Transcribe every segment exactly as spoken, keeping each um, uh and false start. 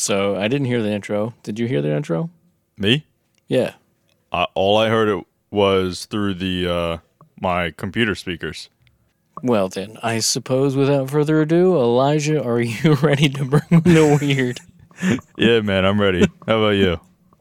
So I didn't hear the intro. Did you hear the intro? Me? Yeah. I, all I heard it was through the uh, my computer speakers. Well then, I suppose without further ado, Elijah, are you ready to bring the weird? Yeah, man, I'm ready. How about you?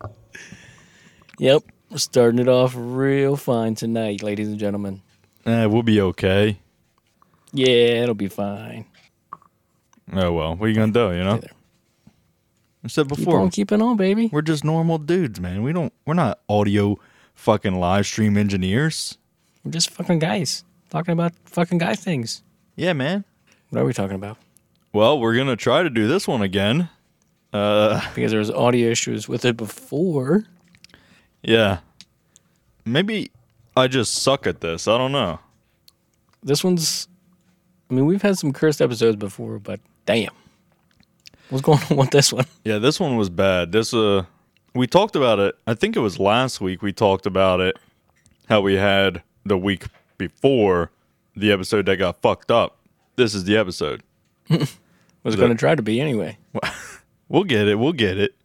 Yep. We're starting it off real fine tonight, ladies and gentlemen. Eh, we'll be okay. Yeah, it'll be fine. Oh, well. What are you going to do, you know? There. I said Keep before, on keeping on, baby. we're just normal dudes, man. We don't, we're not audio fucking live stream engineers. We're just fucking guys. Talking about fucking guy things. Yeah, man. What are we talking about? Well, we're going to try to do this one again. Uh, Because there was audio issues with it before. yeah. Maybe I just suck at this. I don't know. This one's... I mean, we've had some cursed episodes before, but damn. What's going on with this one? Yeah, this one was bad. This, uh, we talked about it. I think it was last week we talked about it. How we had the week before the episode that got fucked up. This is the episode. Was going to try to be anyway. We'll get it. We'll get it.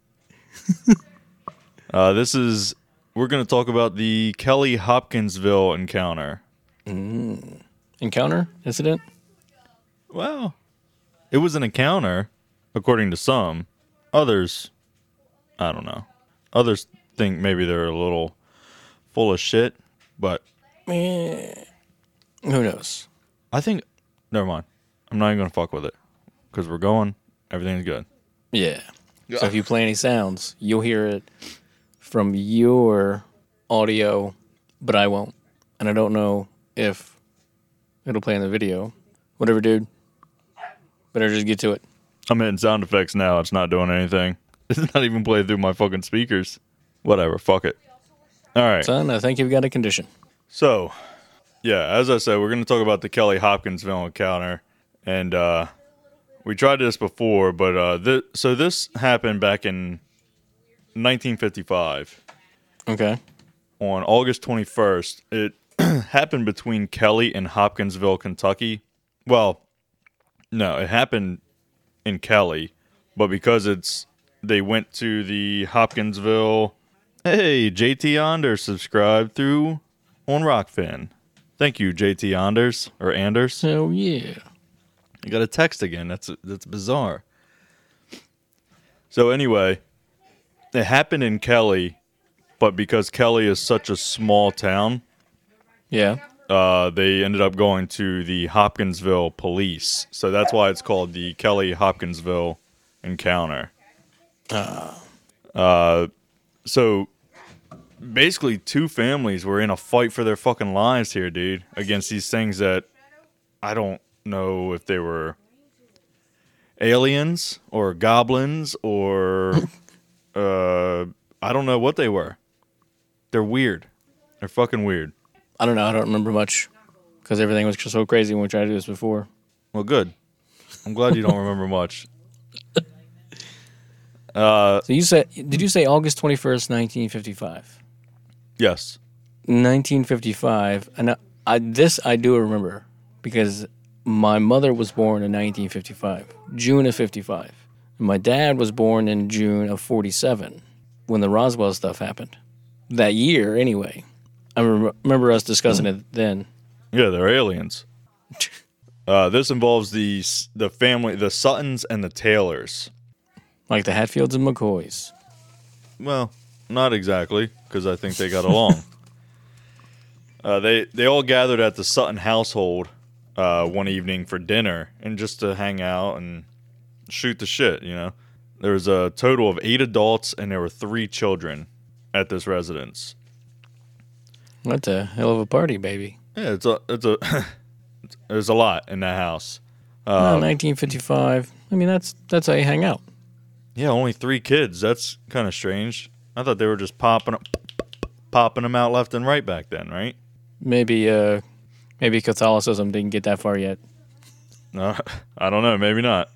uh, this is, we're going to talk about the Kelly Hopkinsville encounter. Mm. Encounter? Incident? Well, it was an encounter, according to some. Others, I don't know. Others think maybe they're a little full of shit, but... Eh, who knows? I think, never mind. I'm not even going to fuck with it. Because we're going, everything's good. Yeah. So if you play any sounds, you'll hear it from your audio, but I won't. And I don't know if it'll play in the video. Whatever, dude. Better just get to it. I'm hitting sound effects now. It's not doing anything. It's not even playing through my fucking speakers. Whatever, fuck it. All right. Son, I think you've got a condition. So, yeah, as I said, we're going to talk about the Kelly Hopkinsville encounter. And uh, we tried this before, but uh, th- so this happened back in nineteen fifty-five. Okay. On August twenty-first. It happened between Kelly and Hopkinsville, Kentucky. Well, no, it happened in Kelly, but because it's they went to the Hopkinsville. Hey, J T Anders subscribed through on Rockfin. Thank you, J T Anders or Anders. So yeah. You got a text again. That's that's bizarre. So anyway, it happened in Kelly, but because Kelly is such a small town, Yeah. uh, they ended up going to the Hopkinsville police. So that's why it's called the Kelly Hopkinsville encounter. Uh. Uh, so basically, two families were in a fight for their fucking lives here, dude, against these things that I don't know if they were aliens or goblins or uh, I don't know what they were. They're weird. They're fucking weird. I don't know. I don't remember much because everything was so crazy when we tried to do this before. Well, good. I'm glad you don't remember much. Uh, So you said, did you say August twenty-first, nineteen fifty-five? yes. nineteen fifty-five, and I, I, this I do remember because my mother was born in nineteen fifty-five, June of fifty-five. And my dad was born in June of forty-seven when the Roswell stuff happened. That year, anyway. I rem- remember us discussing it then. Yeah, they're aliens. Uh, this involves the the family, the Suttons and the Taylors. Like the Hatfields and McCoys. Well, not exactly, because I think they got along. uh, they they all gathered at the Sutton household uh, one evening for dinner and just to hang out and shoot the shit, you know. There was a total of eight adults and there were three children at this residence. That's a hell of a party, baby. Yeah, it's a it's a there's a lot in that house. Uh, Uh, nineteen fifty-five. I mean, that's that's how you hang out. Yeah, only three kids. That's kind of strange. I thought they were just popping popping them out left and right back then, right? Maybe, uh, maybe Catholicism didn't get that far yet. No, I don't know. Maybe not.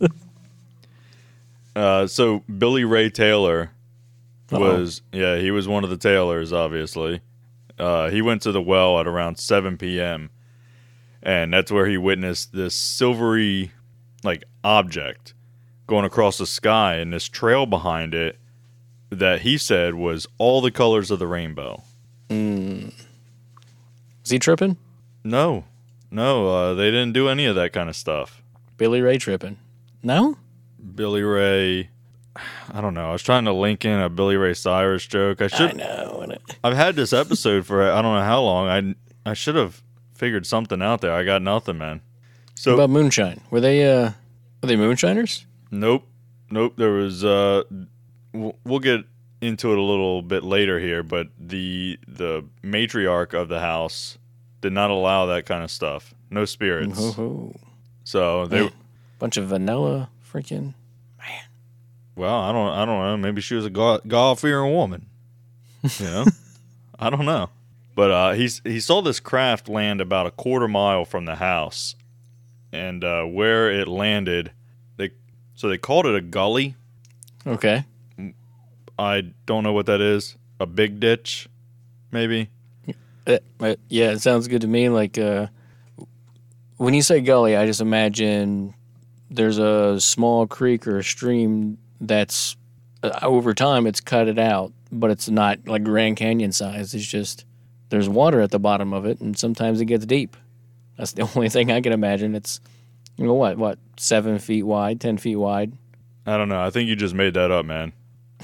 uh, so Billy Ray Taylor was, Uh-oh. yeah, he was one of the Taylors, obviously. Uh, he went to the well at around seven p.m. And that's where he witnessed this silvery, like, object going across the sky, and this trail behind it that he said was all the colors of the rainbow. Mm. Is he tripping? No, no, uh, they didn't do any of that kind of stuff. Billy Ray tripping? No. Billy Ray, I don't know. I was trying to link in a Billy Ray Cyrus joke. I should. I know. I've had this episode for I don't know how long. I I should have figured something out there. I got nothing, man. So what about moonshine? Were they uh were they moonshiners? Nope, nope. There was. Uh, we'll get into it a little bit later here, but the the matriarch of the house did not allow that kind of stuff. No spirits. Ooh. So they Man. Bunch of vanilla freaking man. Well, I don't I don't know. Maybe she was a God, God-fearing woman. You know? I don't know. But uh, he's he saw this craft land about a quarter mile from the house. And uh, where it landed, they so they called it a gully. Okay. I don't know what that is. A big ditch, maybe? Uh, uh, yeah, it sounds good to me. Like, uh, when you say gully, I just imagine there's a small creek or a stream that's, uh, over time, it's cut it out, but it's not like Grand Canyon size. It's just, there's water at the bottom of it, and sometimes it gets deep. That's the only thing I can imagine. It's, you know, what, what, seven feet wide, ten feet wide? I don't know. I think you just made that up, man.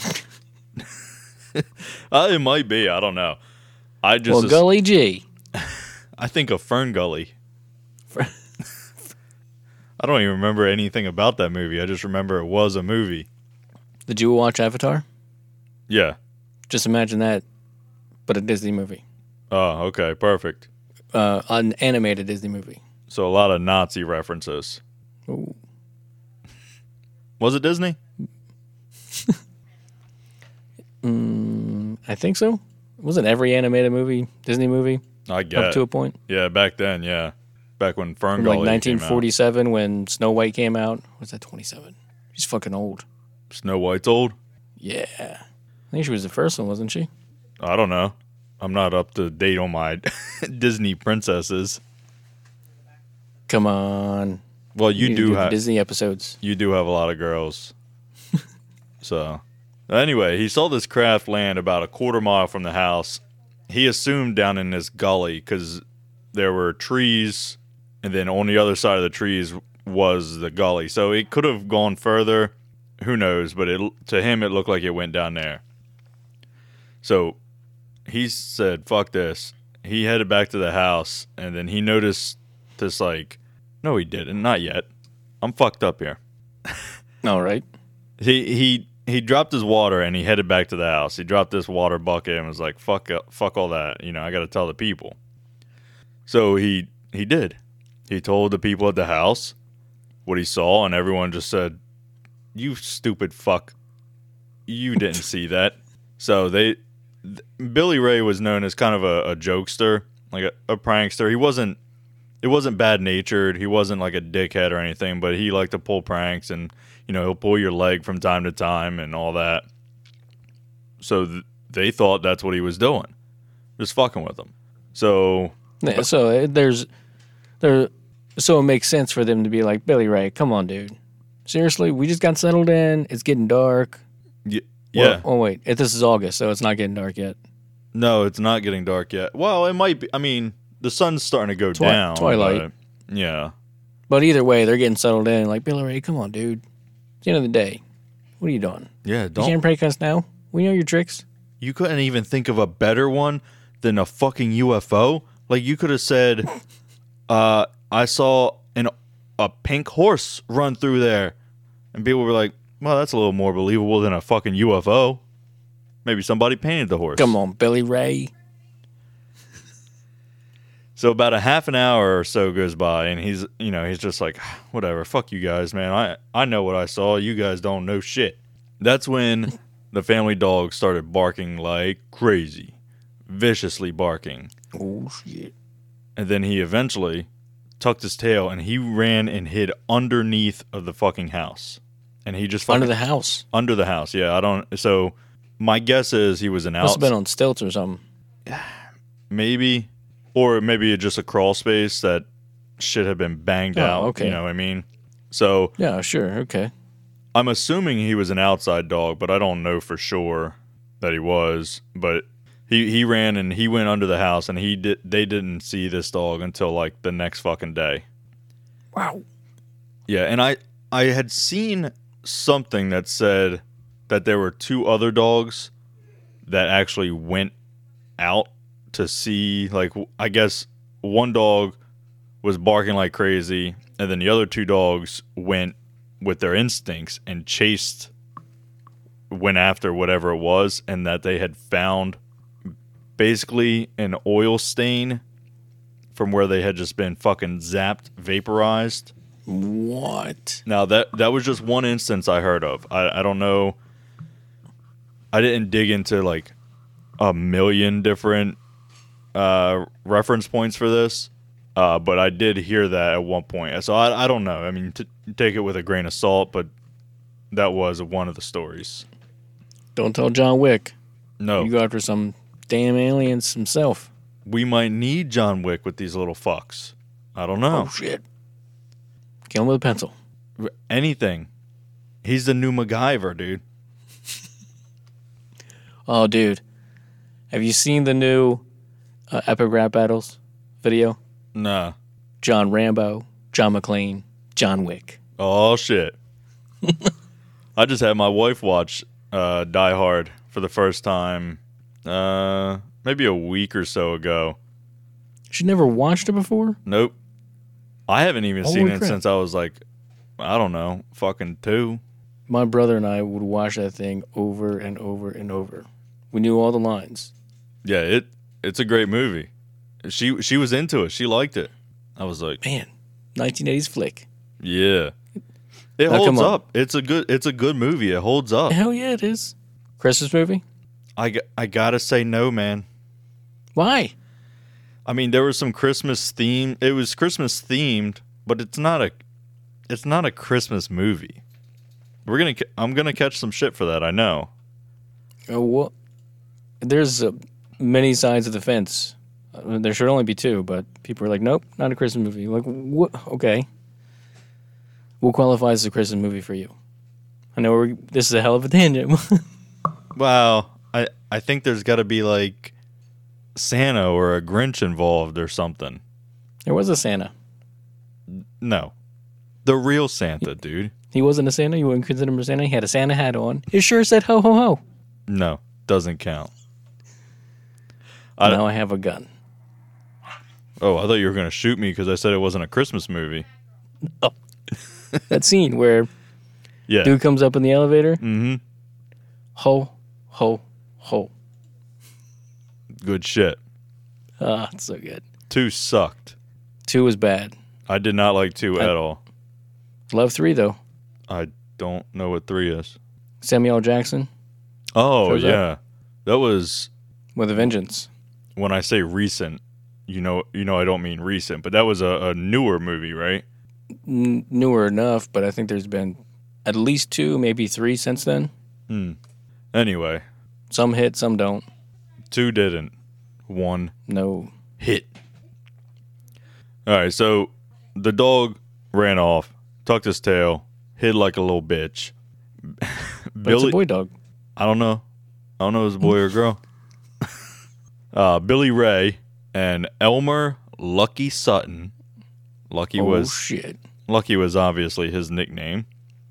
uh, it might be. I don't know. I just well, Gully G. I think of Fern Gully. I don't even remember anything about that movie. I just remember it was a movie. Did you watch Avatar? Yeah. Just imagine that, but a Disney movie. Oh, okay. Perfect. Uh, an animated Disney movie. So a lot of Nazi references. Ooh. Was it Disney? mm, I think so. Wasn't every animated movie Disney movie? I get up to a point. Yeah, back then, yeah. Back when Fern From Gully like nineteen forty-seven came out. when Snow White came out. Was that twenty-seven? She's fucking old. Snow White's old? Yeah. I think she was the first one, wasn't she? I don't know. I'm not up to date on my Disney princesses. Come on. Well, you, you do, do have Disney episodes. You do have a lot of girls. So, anyway, he saw this craft land about a quarter mile from the house. He assumed down in this gully because there were trees, and then on the other side of the trees was the gully. So it could have gone further. Who knows? But it, to him, it looked like it went down there. So he said, fuck this. He headed back to the house, and then he noticed this, like, no, he didn't. Not yet. I'm fucked up here. All right. He he he dropped his water and he headed back to the house. He dropped this water bucket and was like, "Fuck up, fuck all that." You know, I got to tell the people. So he he did. He told the people at the house what he saw, and everyone just said, "You stupid fuck. You didn't see that." So they th- Billy Ray was known as kind of a, a jokester, like a, a prankster. He wasn't It wasn't bad-natured. He wasn't like a dickhead or anything, but he liked to pull pranks, and, you know, he'll pull your leg from time to time and all that. So th- they thought that's what he was doing, just fucking with them. So, Yeah, so it- there's there, so it makes sense for them to be like, Billy Ray, come on, dude. Seriously, we just got settled in. It's getting dark. y- yeah. Well, oh wait, it, this is August, so it's not getting dark yet. No, it's not getting dark yet. Well, it might be. I mean, the sun's starting to go Twi- down. twilight. But, yeah. But either way, they're getting settled in. Like, Billy Ray, come on, dude. It's the end of the day. What are you doing? Yeah, You don't. can't prank us now. We know your tricks. You couldn't even think of a better one than a fucking U F O. Like, you could have said, uh, I saw an a pink horse run through there. And people were like, well, that's a little more believable than a fucking U F O. Maybe somebody painted the horse. Come on, Billy Ray. So about a half an hour or so goes by, and he's, you know, he's just like, whatever, fuck you guys, man. I, I know what I saw. You guys don't know shit. That's when the family dog started barking like crazy, viciously barking. Oh, shit. And then he eventually tucked his tail, and he ran and hid underneath of the fucking house. And he just fucking... Under the house. Under the house, yeah. I don't... So my guess is he was an Must out... have been on stilts or something. Maybe... Or maybe just a crawl space that shit had been banged Oh, out. okay. You know what I mean? So Yeah, sure. Okay. I'm assuming he was an outside dog, but I don't know for sure that he was. But he, he ran and he went under the house, and he did. They didn't see this dog until like the next fucking day. Wow. Yeah, and I I had seen something that said that there were two other dogs that actually went out to see, like, I guess one dog was barking like crazy, and then the other two dogs went with their instincts and chased, went after whatever it was, and that they had found basically an oil stain from where they had just been fucking zapped, vaporized. What? Now, that that was just one instance I heard of. I, I don't know. I didn't dig into, like, a million different uh, reference points for this, uh, but I did hear that at one point. So I, I don't know. I mean, t- take it with a grain of salt, but that was one of the stories. Don't tell John Wick. No. You go after some damn aliens himself. We might need John Wick with these little fucks. I don't know. Oh, shit. Kill him with a pencil. Anything. He's the new MacGyver, dude. Oh, dude. Have you seen the new uh, Epic Rap Battles video? Nah. John Rambo, John McClane, John Wick. Oh, shit. I just had my wife watch uh, Die Hard for the first time uh, maybe a week or so ago. She never watched it before? Nope. I haven't even Holy seen it crap. since I was like, I don't know, fucking two. My brother and I would watch that thing over and over and over. We knew all the lines. Yeah, it it's a great movie. She she was into it. She liked it. I was like, Man, nineteen eighties flick. yeah. It Now, come holds on. up. It's a good it's a good movie. It holds up. Hell yeah, it is. Christmas movie? I, g- I gotta say no, man. Why? I mean, there was some Christmas theme. It was Christmas themed, but it's not a it's not a Christmas movie. We're gonna ca- I'm gonna catch some shit for that. I know. Oh, well, there's uh, many sides of the fence. Uh, there should only be two, but people are like, nope, not a Christmas movie. Like, what? Okay. What qualifies as a Christmas movie for you? I know we're, this is a hell of a tangent. Well, I I think there's got to be like Santa or a Grinch involved or something. There was a Santa. No, the real Santa, dude. He wasn't a Santa. You wouldn't consider him a Santa. He had a Santa hat on. It sure said ho ho ho. No, doesn't count. I Now I have a gun. Oh, I thought you were gonna shoot me because I said it wasn't a Christmas movie. That scene where Yeah. dude comes up in the elevator. Mm-hmm. Ho ho ho. Good shit. Ah, it's so good. Two sucked. Two was bad. I did not like two I- at all. Love three though. I don't know what three is. Samuel L. Jackson Oh, Shows up. yeah. That was, with a vengeance. when I say recent, you know you know I don't mean recent, but that was a, a newer movie, right? N- newer enough, but I think there's been at least two, maybe three since then. Hmm. Anyway, Some hit, some don't. two didn't. One No. hit. All right, so the dog ran off, tucked his tail, hid like a little bitch. But Billy, it's a boy dog. I don't know. I don't know if it's a boy or girl. uh, Billy Ray and Elmer Lucky Sutton. Lucky Oh, was shit. Lucky was obviously his nickname.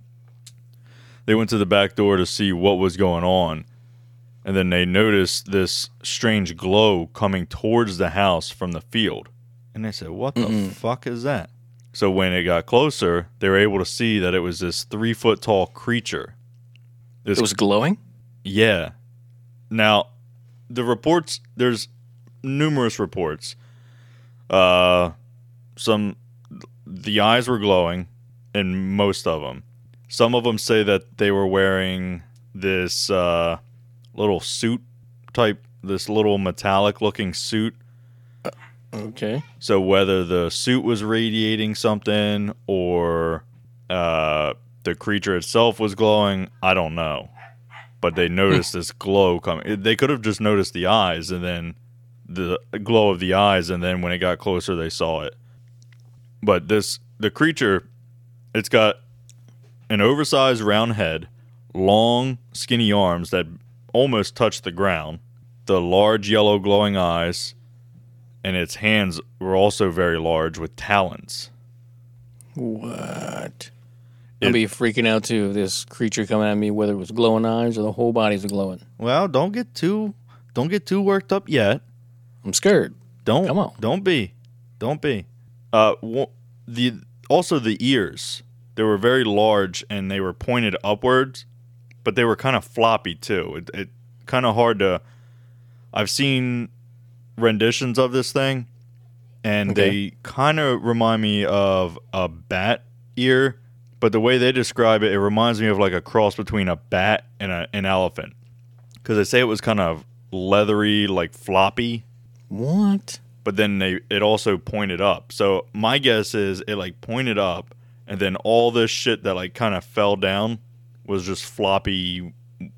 They went to the back door to see what was going on, and then they noticed this strange glow coming towards the house from the field. And they said, "What the Mm-mm. fuck is that?" So when it got closer, they were able to see that it was this three foot tall creature. This It was glowing? yeah. Now, the reports, there's numerous reports. Uh, some, the eyes were glowing in most of them. Some of them say that they were wearing this uh, little suit type, this little metallic looking suit. Okay. So whether the suit was radiating something or uh, the creature itself was glowing, I don't know. But they noticed this glow coming. They could have just noticed the eyes and then the glow of the eyes, and then when it got closer, they saw it. But this, the creature, it's got an oversized round head, long, skinny arms that almost touch the ground, the large yellow glowing eyes, and its hands were also very large with talons. What? It- I'd be freaking out too if this creature coming at me, whether it was glowing eyes or the whole body's glowing. Well, don't get too don't get too worked up yet. I'm scared. Don't Come on. Don't be. Don't be. Uh w- the also the ears. They were very large and they were pointed upwards, but they were kind of floppy too. It, it kind of hard to I've seen renditions of this thing and Okay. they kind of remind me of a bat ear, but the way they describe it, it reminds me of like a cross between a bat and a, an elephant. Because they say it was kind of leathery, like floppy, What? but then they it also pointed up. So my guess is it like pointed up, and then all this shit that like kind of fell down was just floppy,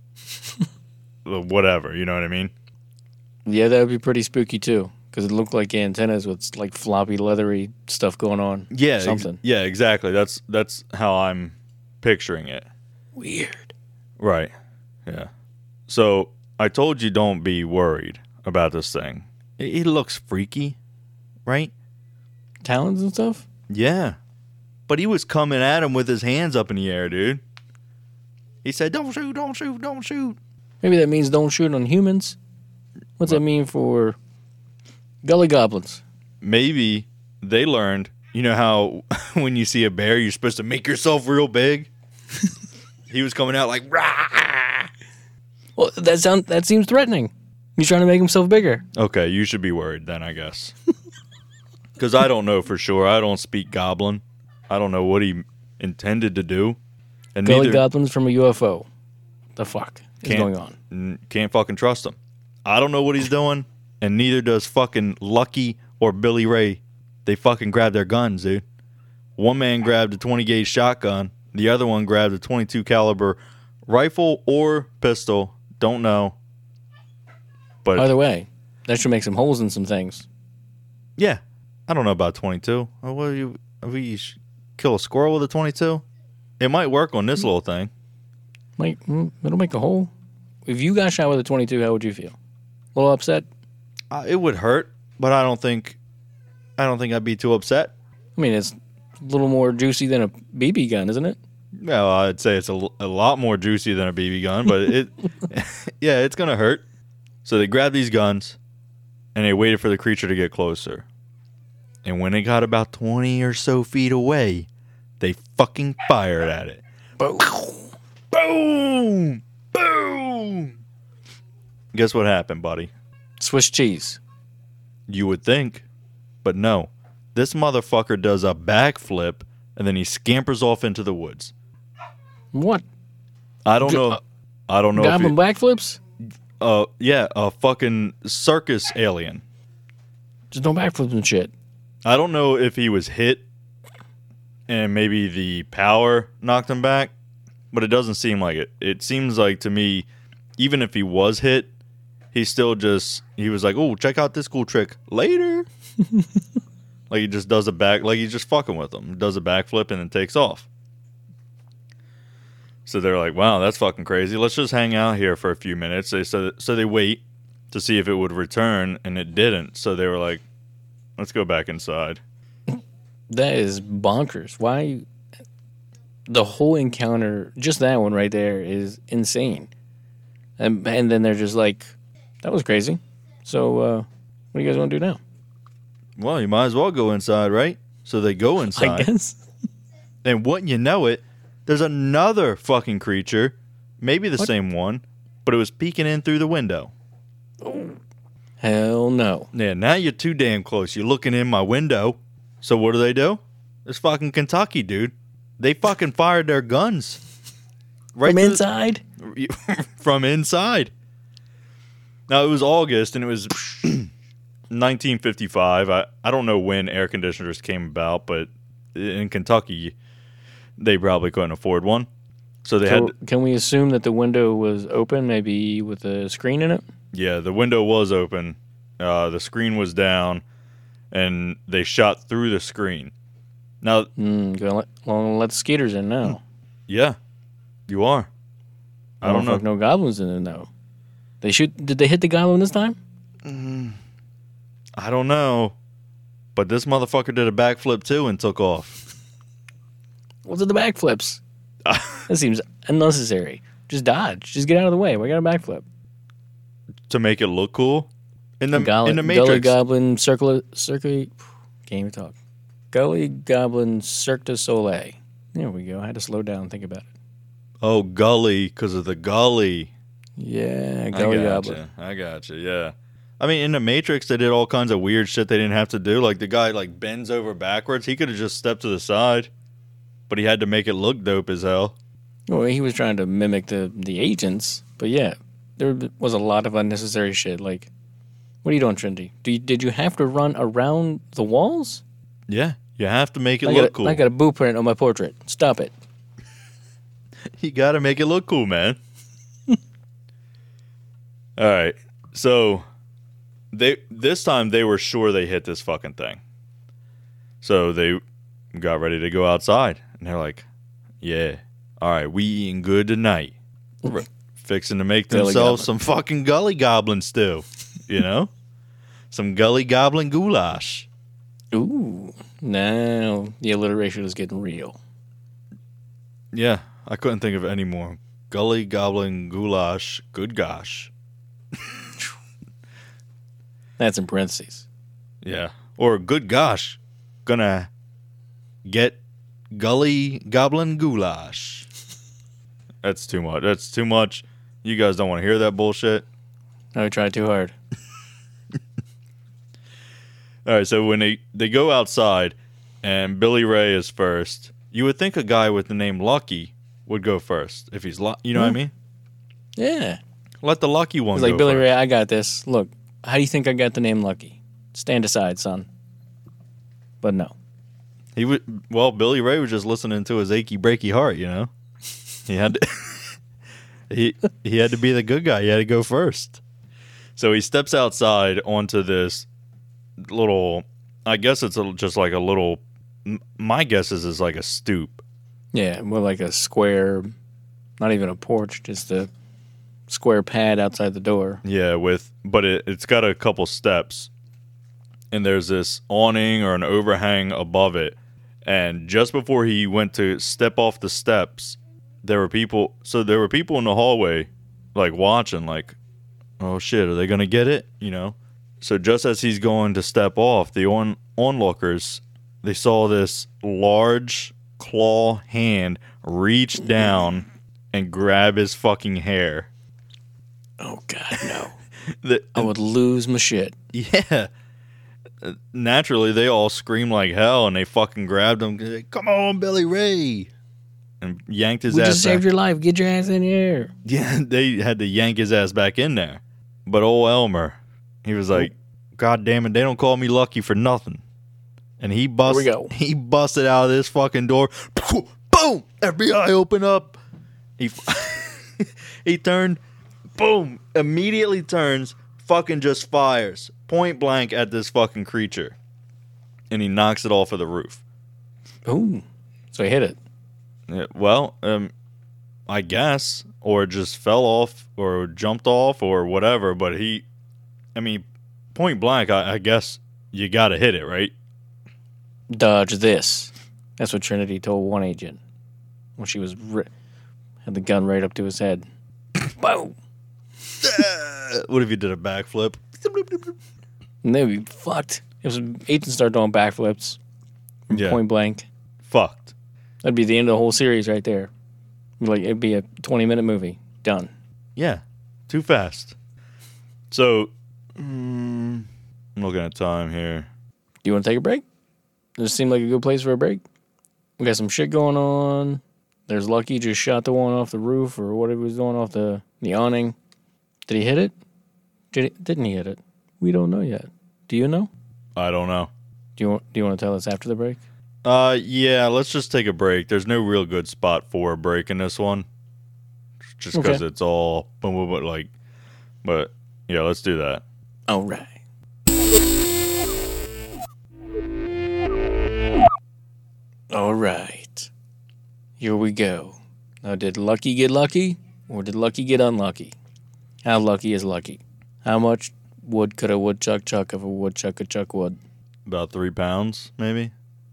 whatever. You know what I mean? Yeah, that would be pretty spooky too, because it looked like antennas with like floppy, leathery stuff going on. Yeah, ex- something yeah, exactly. That's that's how I'm picturing it. weird. Right. Yeah. So I told you don't be worried about this thing. It, it looks freaky, right? Talons and stuff. Yeah. But he was coming at him with his hands up in the air, dude. He said, "Don't shoot, don't shoot, don't shoot." Maybe that means don't shoot on humans. What's that mean for gully goblins? Maybe they learned, you know how when you see a bear, you're supposed to make yourself real big? He was coming out like, rah! Well, that sound that seems threatening. He's trying to make himself bigger. Okay, you should be worried then, I guess. Because I don't know for sure. I don't speak goblin. I don't know what he intended to do. And Gully neither goblins from a U F O. The fuck is Can't- going on? n- can't fucking trust him. I don't know what he's doing, and neither does fucking Lucky or Billy Ray. They fucking grabbed their guns, dude. One man grabbed a twenty gauge shotgun. The other one grabbed a twenty-two caliber rifle or pistol. Don't know. But Either way, that should make some holes in some things. yeah, I don't know about twenty-two. Uh, What do you? We sh- kill a squirrel with a twenty-two? It might work on this little thing. Like, mm, it'll make a hole. If you got shot with a twenty-two, how would you feel? A little upset? Uh, it would hurt, but I don't think. I don't think I'd be too upset. I mean, it's a little more juicy than a B B gun, isn't it? Well, I'd say it's a, l- a lot more juicy than a B B gun, but it, yeah, it's gonna hurt. So they grabbed these guns, and they waited for the creature to get closer. And when it got about twenty or so feet away, they fucking fired at it. Boom. Boom! Boom! Guess what happened, buddy? Swiss cheese. You would think, but no. This motherfucker does a backflip, and then he scampers off into the woods. What? I don't G- know. I don't know if Goblin it, backflips? uh yeah, a fucking circus alien. Just no backflips and shit. I don't know if he was hit and maybe the power knocked him back, but it doesn't seem like it. It seems like to me, even if he was hit, he still just he was like, "Oh, check out this cool trick later." Like he just does a back, like he's just fucking with them. Does a backflip and then takes off. So they're like, "Wow, that's fucking crazy. Let's just hang out here for a few minutes." They so so they wait to see if it would return, and it didn't. So they were like, "Let's go back inside." That is bonkers. Why? The whole encounter, just that one right there, is insane. And and then they're just like, that was crazy. So, uh, what do you guys want to do now? Well, you might as well go inside, right? So they go I inside, guess. and wouldn't you know it, there's another fucking creature, maybe the What? same one, but it was peeking in through the window. Hell no. Yeah, now you're too damn close. You're looking in my window. So what do they do? It's fucking Kentucky, dude. They fucking fired their guns. Right From through- inside? from inside. Now, it was August, and it was nineteen fifty-five. I, I don't know when air conditioners came about, but in Kentucky, they probably couldn't afford one. So they So had, can we assume that the window was open, maybe with a screen in it? yeah, the window was open. Uh, the screen was down, and they shot through the screen. Now, Mm, gonna let, well, let the skeeters in now. Yeah, you are. I don't know. Fuck no goblins in it though. They shoot. Did they hit the goblin this time? I don't know. But this motherfucker did a backflip too and took off. What's with the backflips? That seems unnecessary. Just dodge. Just get out of the way. Why got a backflip? To make it look cool. In the Gully, in the Gully Matrix. Goblin Circle Circle. Can't even talk. Gully Goblin Cirque du Soleil. There we go. I had to slow down and think about it. Oh, Gully, because of the gully. Yeah, I Gully gotcha. Goblin. I gotcha. Yeah. I mean, in the Matrix, they did all kinds of weird shit they didn't have to do. Like the guy like bends over backwards. He could have just stepped to the side, but he had to make it look dope as hell. Well, he was trying to mimic the the agents, but yeah, there was a lot of unnecessary shit. Like, what are you doing, Trinity? Do you, did you have to run around the walls? Yeah, you have to make it I look got a, cool. I got a blueprint on my portrait. Stop it. You got to make it look cool, man. All right, so they this time they were sure they hit this fucking thing. So they got ready to go outside, and they're like, "Yeah, all right, we eating good tonight. We're fixing to make Gully themselves goblin. some fucking gully goblin stew, you know, some gully goblin goulash." Ooh, now the alliteration is getting real. Yeah, I couldn't think of any more. Gully goblin goulash, good gosh. That's in parentheses. Yeah. Or good gosh, gonna get gully goblin goulash. That's too much. That's too much. You guys don't want to hear that bullshit. I tried too hard. All right, so when they, they go outside and Billy Ray is first, you would think a guy with the name Lucky would go first. If he's, lu- you know what I Hmm. mean? Yeah. Let the lucky one He's go like, Billy first. Ray, I got this. Look, how do you think I got the name Lucky? Stand aside, son. But no. He would, well, Billy Ray was just listening to his achy breaky heart, you know? He had to, he, he had to be the good guy. He had to go first. So he steps outside onto this little, I guess it's a, just like a little, m- my guess is is like a stoop. Yeah, more like a square, not even a porch, just a square pad outside the door. Yeah, with, but it, it's got a couple steps. And there's this awning or an overhang above it. And just before he went to step off the steps, there were people, so there were people in the hallway, like watching, like, oh shit, are they going to get it? You know? So just as he's going to step off, the on onlookers, they saw this large claw hand reach down and grab his fucking hair. Oh, God, no. The, I would lose my shit. yeah. Uh, Naturally, they all screamed like hell, and they fucking grabbed him. Come on, Billy Ray! And yanked his We ass just back. saved your life. Get your ass in here. Yeah, they had to yank his ass back in there. But old Elmer, he was like, God damn it, they don't call me Lucky for nothing. And he bust, Here we go. he busted out of this fucking door. Boom! F B I, open up! He, he turned, boom! Immediately turns, fucking just fires, point blank at this fucking creature. And he knocks it off of the roof. Ooh. So he hit it. Yeah, well, um, I guess, or just fell off, or jumped off, or whatever. But he, I mean, point blank, I, I guess you got to hit it, right? Dodge this. That's what Trinity told one agent when she was ri- had the gun right up to his head. Boom. What if you did a backflip? And they'd be fucked. If some agents start doing backflips from Yeah. point blank, Fucked. that'd be the end of the whole series right there. Like, it'd be a twenty minute movie. Done. Yeah, too fast. So, mm, I'm looking at time here. Do you want to take a break? Does it seem like a good place for a break? We got some shit going on. There's Lucky just shot the one off the roof or whatever he was doing off the, the awning. Did he hit it? Did he, didn't he hit it? We don't know yet. Do you know? I don't know. Do you want, do you want to tell us after the break? Uh, yeah, let's just take a break. There's no real good spot for a break in this one. Just because Okay. it's all, boom, boom, boom, like, but yeah, let's do that. All right. All right. Here we go. Now, did Lucky get lucky, or did Lucky get unlucky? How lucky is Lucky? How much wood could a woodchuck chuck if a woodchuck could chuck wood? About three pounds, maybe.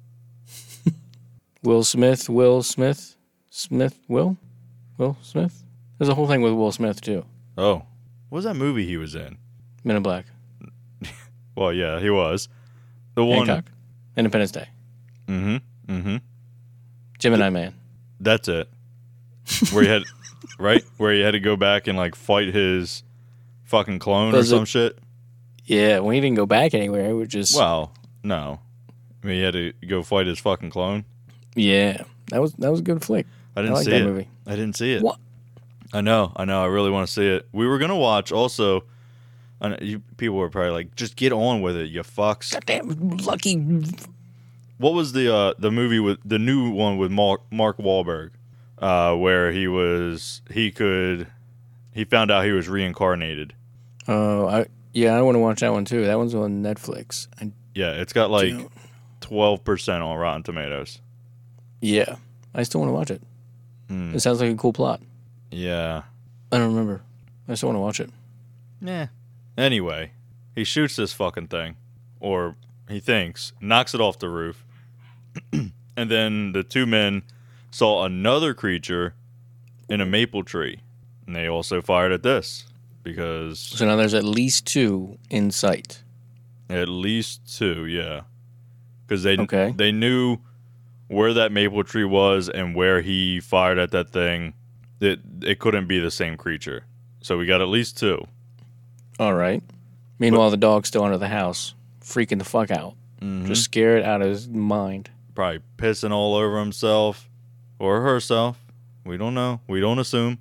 Will Smith, Will Smith, Smith, Will? Will Smith? There's a whole thing with Will Smith, too. Oh. What was that movie he was in? Men in Black. Well, yeah, he was. The one. Hancock. Independence Day. Mm-hmm. Mm-hmm. Gemini Man. That's it. Where he had, right? Where he had to go back and, like, fight his fucking clone Was or some it- shit. Yeah, well, he didn't go back anywhere. It was just... Well, no. I mean, he had to go fight his fucking clone. Yeah, that was that was a good flick. I I didn't like see that it. movie. I didn't see it. What? I know. I know. I really want to see it. We were going to watch also... I know, you, people were probably like, just get on with it, you fucks. Goddamn Lucky. What was the uh, the movie with the new one with Mark Mark Wahlberg, uh, where he was he could he found out he was reincarnated. Oh, I yeah, I want to watch that one too. That one's on Netflix. I Yeah, it's got like don't- twelve percent on Rotten Tomatoes. yeah, I still want to watch it. Hmm. It sounds like a cool plot. Yeah. I don't remember. I still want to watch it. Yeah. Anyway, he shoots this fucking thing, or he thinks, knocks it off the roof, and then the two men saw another creature in a maple tree, and they also fired at this because So now there's at least two in sight. at least two, yeah, because they Okay. they knew where that maple tree was and where he fired at that thing. It it couldn't be the same creature, so we got at least two. All right. Meanwhile, the dog's still under the house, freaking the fuck out, Mhm. just scared out of his mind. Probably pissing all over himself or herself. We don't know. We don't assume.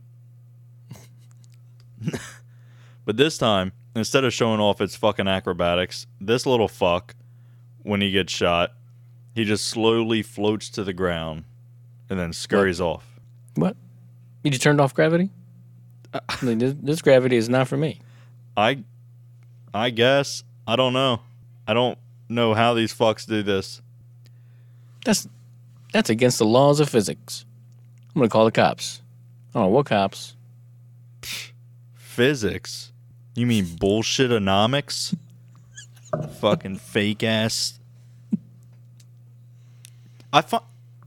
But this time, instead of showing off its fucking acrobatics, this little fuck, when he gets shot, he just slowly floats to the ground and then scurries off. What? You just turned off gravity? Like, this, this gravity is not for me. I I guess. I don't know. I don't know how these fucks do this. That's that's against the laws of physics. I'm gonna call the cops. Oh, what cops? Physics? You mean bullshitonomics? Fucking fake ass. I fi-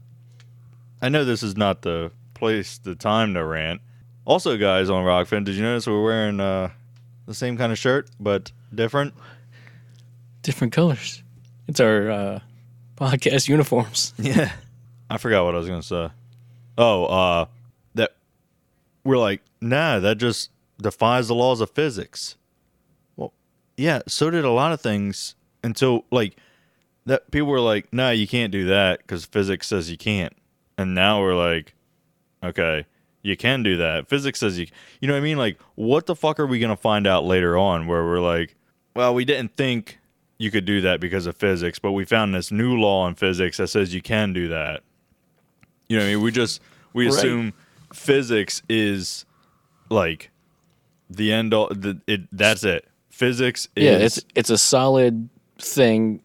I know this is not the place, the time to rant. Also, guys on Rockfin, did you notice we're wearing uh, the same kind of shirt but different? Different colors. It's our uh, podcast uniforms. Yeah. I forgot what I was gonna say. Oh, uh, that we're like, nah, that just defies the laws of physics. Well, yeah, so did a lot of things until like that. People were like, nah, you can't do that because physics says you can't. And now we're like, okay, you can do that. Physics says you. You know what I mean? Like, what the fuck are we gonna find out later on where we're like, well, we didn't think you could do that because of physics, but we found this new law in physics that says you can do that. You know what I mean? We just we Right. assume physics is like the end all. The, it that's it. Physics is Yeah, it's it's a solid thing.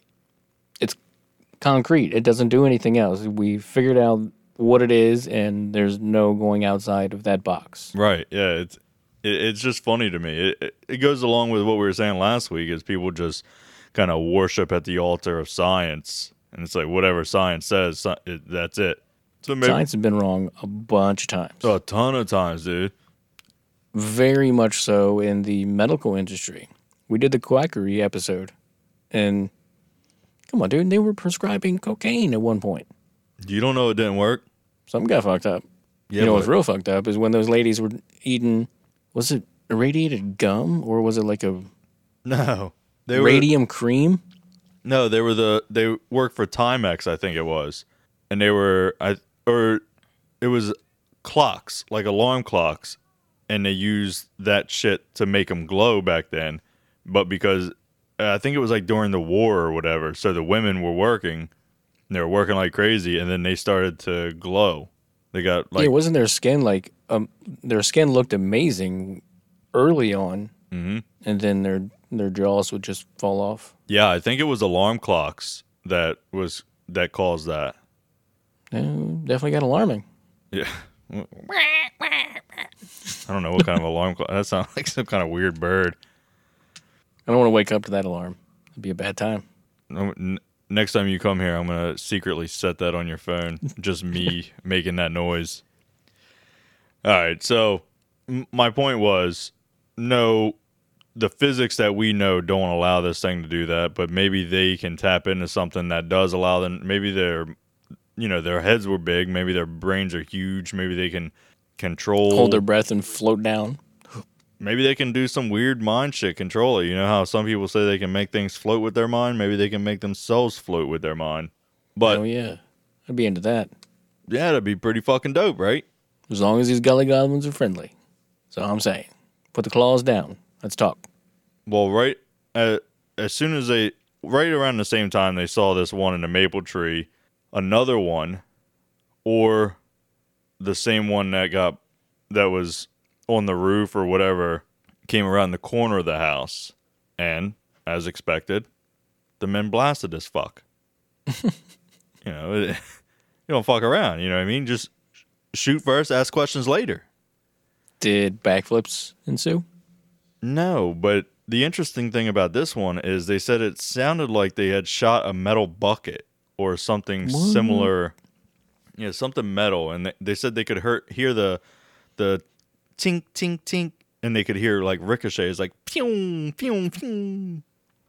It's concrete. It doesn't do anything else. We figured out what it is, and there's no going outside of that box. right. Yeah, it's it, it's just funny to me. It, it it goes along with what we were saying last week. Is people just kind of worship at the altar of science, and it's like whatever science says, sci- it, that's it. So maybe Science has been wrong a bunch of times. a ton of times, dude. Very much so in the medical industry. We did the quackery episode, and come on, dude, they were prescribing cocaine at one point. You don't know it didn't work. Something got fucked up. Yeah, you know what's but- real fucked up is when those ladies were eating, was it irradiated gum or was it like a No, they were radium cream? no, they were the they worked for Timex, I think it was, and they were I or it was clocks like alarm clocks, and they used that shit to make them glow back then, but because uh, I think it was like during the war or whatever, so the women were working, and they were working like crazy, and then they started to glow. They got like yeah, wasn't their skin like um their skin looked amazing early on, Mhm. and then their their jaws would just fall off. yeah, I think it was alarm clocks that was that caused that. Yeah, definitely got alarming. Yeah, I don't know what kind of alarm clock. That sounds like some kind of weird bird. I don't want to wake up to that alarm. It'd be a bad time. N- Next time you come here, I'm going to secretly set that on your phone. Just me making that noise. All right, so m- my point was, no, the physics that we know don't allow this thing to do that, but maybe they can tap into something that does allow them. Maybe their, you know, their heads were big. Maybe their brains are huge. Maybe they can control. Hold their breath and float down. Maybe they can do some weird mind shit, control it. You know how some people say they can make things float with their mind? Maybe they can make themselves float with their mind. But oh, yeah. I'd be into that. Yeah, that'd be pretty fucking dope, right? As long as these gully goblins are friendly. So I'm saying, put the claws down. Let's talk. Well, right uh, as soon as they, right around the same time they saw this one in the maple tree, another one, or the same one that got, that was on the roof or whatever, came around the corner of the house, and as expected, the men blasted as fuck. you know, it, you don't fuck around. You know what I mean? Just shoot first, ask questions later. Did backflips ensue? No, but the interesting thing about this one is they said it sounded like they had shot a metal bucket or something what? similar. Yeah, something metal, and they, they said they could hurt, hear the the tink, tink, tink, and they could hear like ricochets, like pew, pew, pew.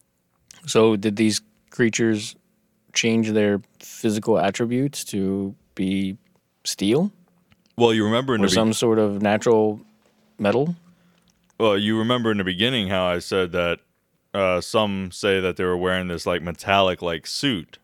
So did these creatures change their physical attributes to be steel? Well, you remember in or the some be- sort of natural metal? well, you remember in the beginning how I said that uh, some say that they were wearing this like metallic like suit.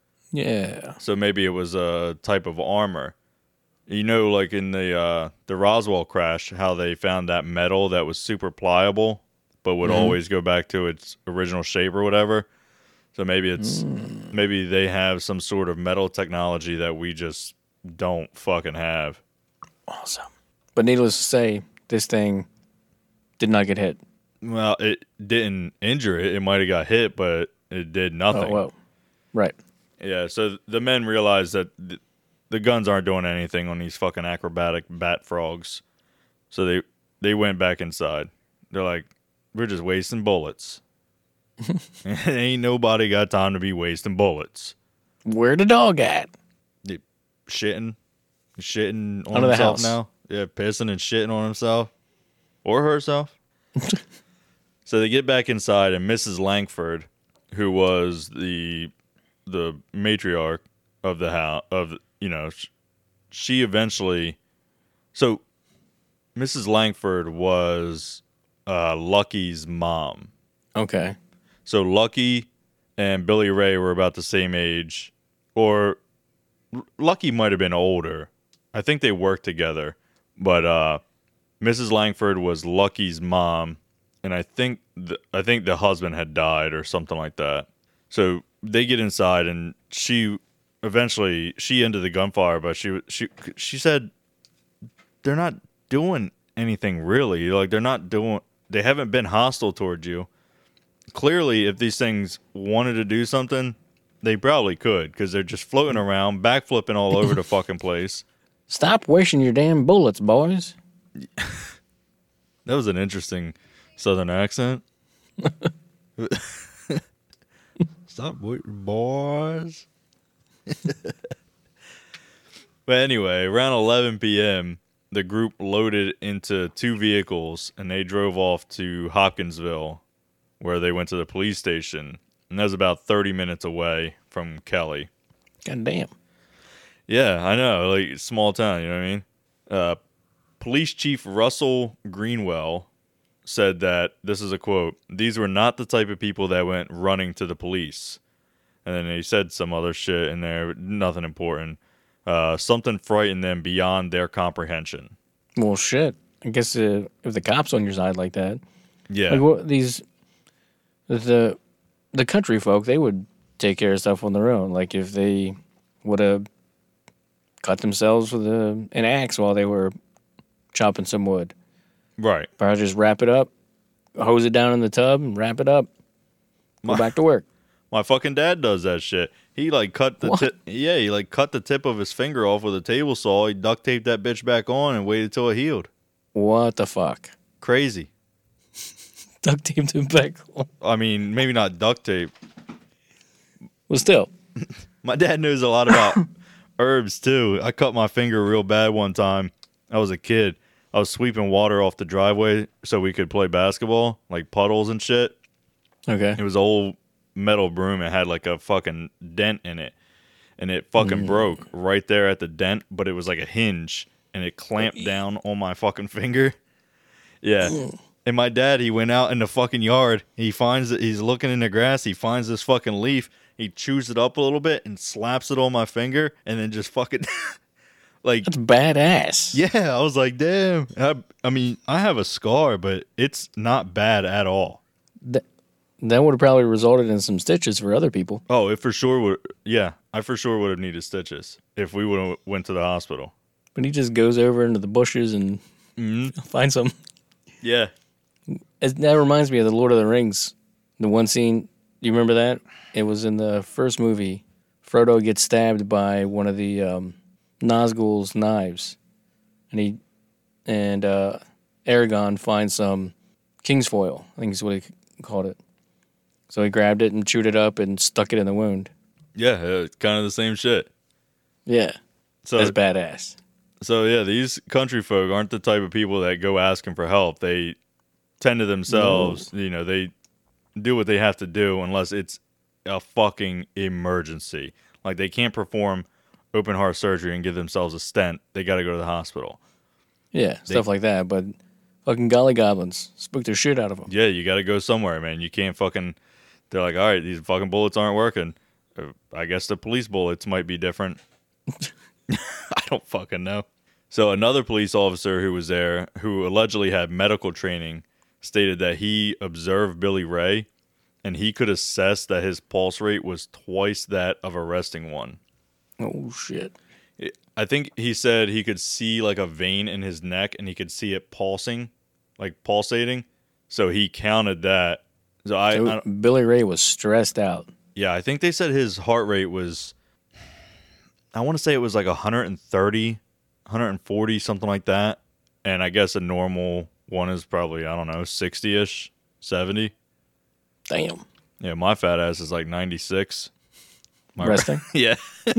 Yeah. So maybe it was a type of armor. You know, like in the uh, the Roswell crash, how they found that metal that was super pliable, but would mm-hmm. always go back to its original shape or whatever. So maybe it's mm. maybe they have some sort of metal technology that we just don't fucking have. Awesome. But needless to say, this thing did not get hit. Well, it didn't injure it. It might have got hit, but it did nothing. Oh, well. Right. Yeah, so the men realized that th- the guns aren't doing anything on these fucking acrobatic bat frogs. So they they went back inside. They're like, we're just wasting bullets. Ain't nobody got time to be wasting bullets. Where the dog at? They shitting. Shitting on Under himself the house. now. Yeah, pissing and shitting on himself. Or herself. So they get back inside, and Missus Langford, who was the the matriarch of the house, of, you know, she eventually, so Missus Langford was uh, Lucky's mom. Okay. So Lucky and Billy Ray were about the same age, or Lucky might have been older. I think they worked together, but uh, Missus Langford was Lucky's mom, and I think the, I think the husband had died or something like that. So they get inside, and she eventually she ended the gunfire, but she she she said they're not doing anything really. Like they're not doing. They haven't been hostile towards you. Clearly, if these things wanted to do something, they probably could, because they're just floating around, backflipping all over the fucking place. Stop wasting your damn bullets, boys. That was an interesting Southern accent. Stop waiting, boys. But anyway, around eleven p.m., the group loaded into two vehicles, and they drove off to Hopkinsville, where they went to the police station. And that was about thirty minutes away from Kelly. God damn. Yeah, I know. Like, small town, you know what I mean? Uh, Police Chief Russell Greenwell said that, this is a quote, "These were not the type of people that went running to the police." And then he said some other shit in there, nothing important. Uh, something frightened them beyond their comprehension. Well, shit. I guess uh, if the cops on your side like that. Yeah. Like what these, the the country folk, they would take care of stuff on their own. Like if they would have cut themselves with a, an axe while they were chopping some wood. Right. Probably just wrap it up, hose it down in the tub, and wrap it up. Go My, back to work. My fucking dad does that shit. He like cut the What? tip. Yeah, he like cut the tip of his finger off with a table saw. He duct taped that bitch back on and waited till it healed. What the fuck? Crazy. Duct taped him back on. I mean, maybe not duct tape. Well, still. My dad knows a lot about herbs too. I cut my finger real bad one time. I was a kid. I was sweeping water off the driveway so we could play basketball, like puddles and shit. Okay. It was an old metal broom. It had like a fucking dent in it. And it fucking mm. broke right there at the dent, but it was like a hinge. And it clamped down on my fucking finger. Yeah. Mm. And my dad, he went out in the fucking yard. He finds it. He's looking in the grass. He finds this fucking leaf. He chews it up a little bit and slaps it on my finger. And then just fucking... like, that's badass. Yeah, I was like, damn. I, I mean, I have a scar, but it's not bad at all. That, that would have probably resulted in some stitches for other people. Oh, it for sure would. Yeah, I for sure would have needed stitches if we would have went to the hospital. But he just goes over into the bushes and mm-hmm. finds some. Yeah. It, that reminds me of the Lord of the Rings. The one scene, you remember that? It was in the first movie. Frodo gets stabbed by one of the um, Nazgul's knives, and he and uh, Aragorn finds some king's foil. I think is what he called it. So he grabbed it and chewed it up and stuck it in the wound. Yeah, it's kind of the same shit. Yeah, so that's badass. So yeah, these country folk aren't the type of people that go asking for help. They tend to themselves. No. You know, they do what they have to do unless it's a fucking emergency. Like they can't perform open heart surgery and give themselves a stent. They got to go to the hospital. Yeah, they, stuff like that. But fucking golly goblins spook the shit out of them. Yeah, you got to go somewhere, man. You can't fucking. They're like, all right, these fucking bullets aren't working. I guess the police bullets might be different. I don't fucking know. So another police officer who was there, who allegedly had medical training, stated that he observed Billy Ray, and he could assess that his pulse rate was twice that of a resting one. Oh, shit. I think he said he could see like a vein in his neck, and he could see it pulsing, like pulsating. So he counted that. So I, so I Billy Ray was stressed out. Yeah, I think they said his heart rate was, I want to say it was like one thirty, one forty, something like that. And I guess a normal one is probably, I don't know, sixty-ish, seventy. Damn. Yeah, my fat ass is like ninety-six. My Resting? Yeah.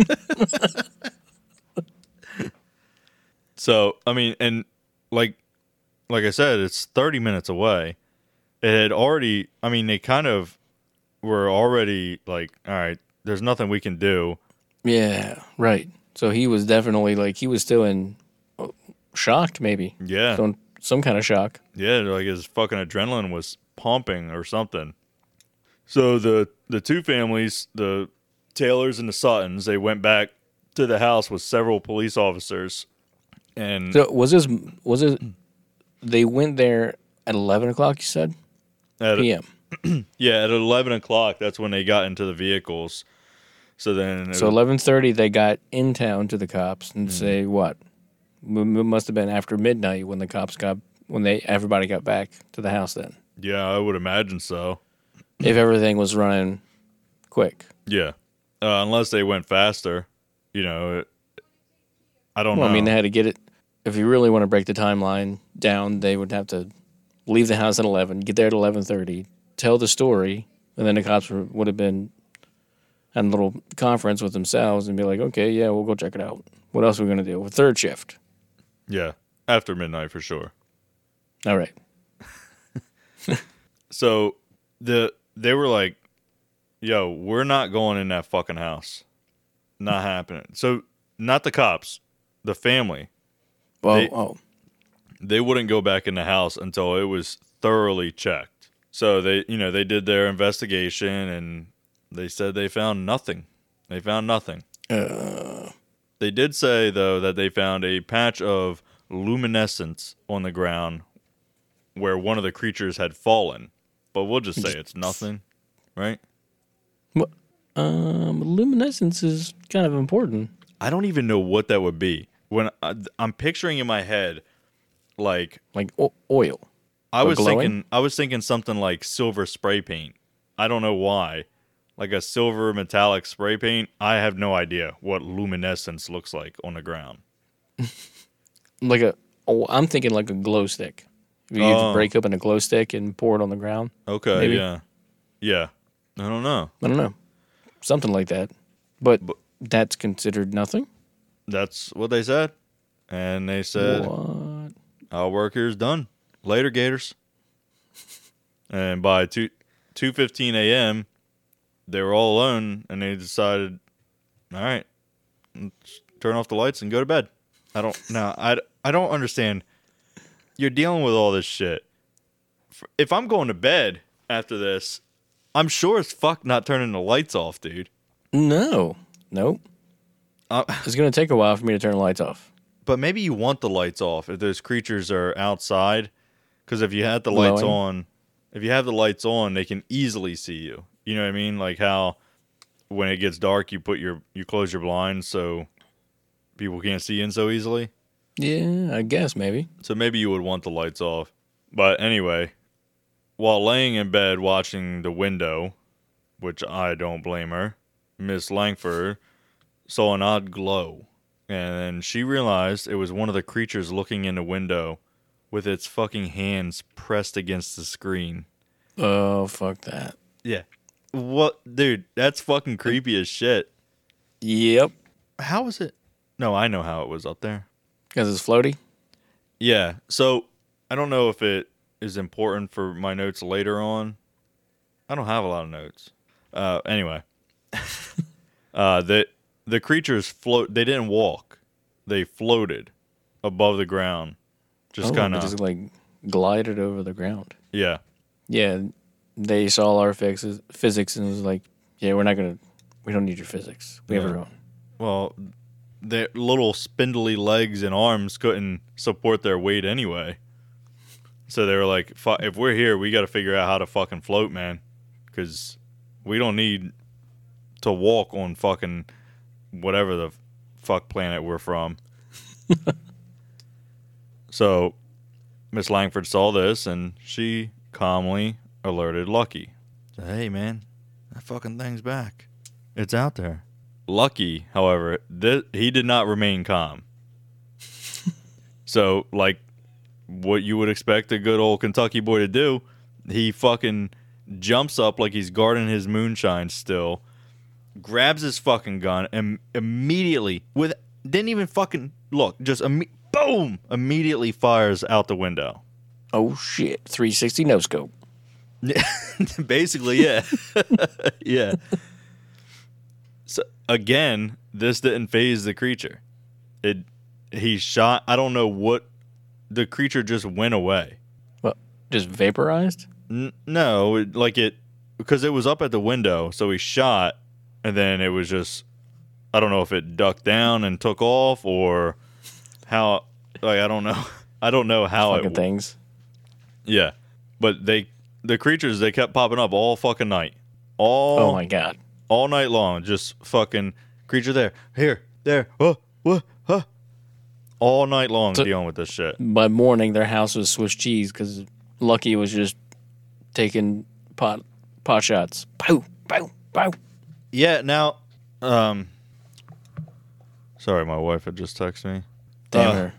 So, I mean, and like, like I said, it's thirty minutes away. It had already, I mean, they kind of were already like, all right, there's nothing we can do. Yeah, right. So he was definitely like, he was still in uh, shocked, maybe. Yeah. So some kind of shock. Yeah, like his fucking adrenaline was pumping or something. So the the two families, the Taylors and the Suttons, they went back to the house with several police officers. And so was this, was it, they went there at eleven o'clock, you said? At P M. Yeah, at eleven o'clock, that's when they got into the vehicles. So then... So eleven thirty, they got in town to the cops and mm. say what? It must have been after midnight when the cops got, when they everybody got back to the house then. Yeah, I would imagine so. If everything was running quick. Yeah. Uh, unless they went faster. You know, it, I don't well, know. I mean, they had to get it. If you really want to break the timeline down, they would have to leave the house at eleven, get there at eleven thirty, tell the story, and then the cops would have been at a little conference with themselves and be like, okay, yeah, we'll go check it out. What else are we going to do? A third shift. Yeah, after midnight for sure. All right. So the they were like, yo, we're not going in that fucking house. Not happening. So not the cops, the family. Oh, they, oh. They wouldn't go back in the house until it was thoroughly checked. So they, you know, they did their investigation and they said they found nothing. They found nothing. Uh. They did say, though, that they found a patch of luminescence on the ground where one of the creatures had fallen. But we'll just say it's nothing, right? Well, um, luminescence is kind of important. I don't even know what that would be. When I, I'm picturing in my head, like like o- oil. I was glowing? thinking, I was thinking something like silver spray paint. I don't know why. like a silver metallic spray paint, I have no idea what luminescence looks like on the ground. Like a, oh, I'm thinking like a glow stick. If you Oh. break open a glow stick and pour it on the ground. Okay, Maybe. yeah. Yeah. I don't know. I don't know. Something like that. But, But- that's considered nothing? That's what they said. And they said, What? our work here is done. Later, Gators. And by two two fifteen a.m., they were all alone, and they decided, all right, let's turn off the lights and go to bed. I don't no, I, I don't understand. You're dealing with all this shit. If I'm going to bed after this, I'm sure as fuck not turning the lights off, dude. No. Nope. Uh, It's going to take a while for me to turn the lights off. but maybe you want the lights off if those creatures are outside. Because if you had the lights Glowing. on, if you have the lights on, they can easily see you. You know what I mean? Like how when it gets dark, you put your you close your blinds so people can't see in so easily. Yeah, I guess maybe. So maybe you would want the lights off. But anyway, while laying in bed watching the window, which I don't blame her, Miss Langford saw an odd glow. And then she realized it was one of the creatures looking in the window with its fucking hands pressed against the screen. Oh, fuck that. Yeah. What? Dude, that's fucking creepy as shit. Yep. How was it? No, I know how it was up there. Because it's floaty? Yeah. So I don't know if it is important for my notes later on. I don't have a lot of notes. Uh, anyway, uh, the the creatures float. They didn't walk. They floated above the ground. Just Oh, kind they of. just like glided over the ground. Yeah. Yeah, they saw our phys- physics and was like, yeah, we're not going to, we don't need your physics. We have Yeah. our own. Well, their little spindly legs and arms couldn't support their weight anyway. So they were like, "Fu- if we're here, we got to figure out how to fucking float, man. Because we don't need to walk on fucking whatever the fuck planet we're from." So Miss Langford saw this and she calmly alerted Lucky. Said, hey, man, that fucking thing's back. It's out there. Lucky, however, th- he did not remain calm. So, like, what you would expect a good old Kentucky boy to do, he fucking jumps up like he's guarding his moonshine still, grabs his fucking gun, and immediately, with didn't even fucking look, just imme- boom, immediately fires out the window. Oh, shit. three sixty no scope. Basically, yeah. Yeah. So again, this didn't phase the creature. It he shot, I don't know what, the creature just went away. What, just vaporized? N- no, it, like it because it was up at the window, so he shot and then it was just, I don't know if it ducked down and took off or how, like I don't know. I don't know how Fucking it things. Yeah. But they the creatures they kept popping up all fucking night. All Oh, my God. all night long, just fucking creature there, here, there, oh, what, huh. All night long So- dealing with this shit. By morning, their house was Swiss cheese because Lucky was just taking pot pot shots. Pow, pow, pow. Yeah, now, um, sorry, my wife had just texted me. Damn Uh, her.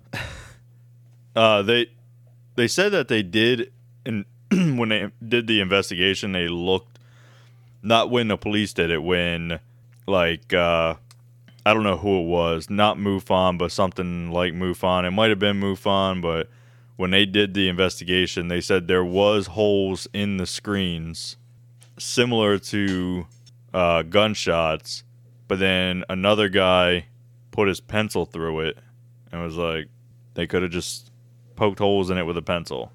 Uh, they they said that they did, and when they did the investigation, they looked, not when the police did it, when, like, uh, I don't know who it was, not MUFON, but something like MUFON. It might have been MUFON, but when they did the investigation, they said there was holes in the screens similar to uh, gunshots, but then another guy put his pencil through it and was like, they could have just poked holes in it with a pencil.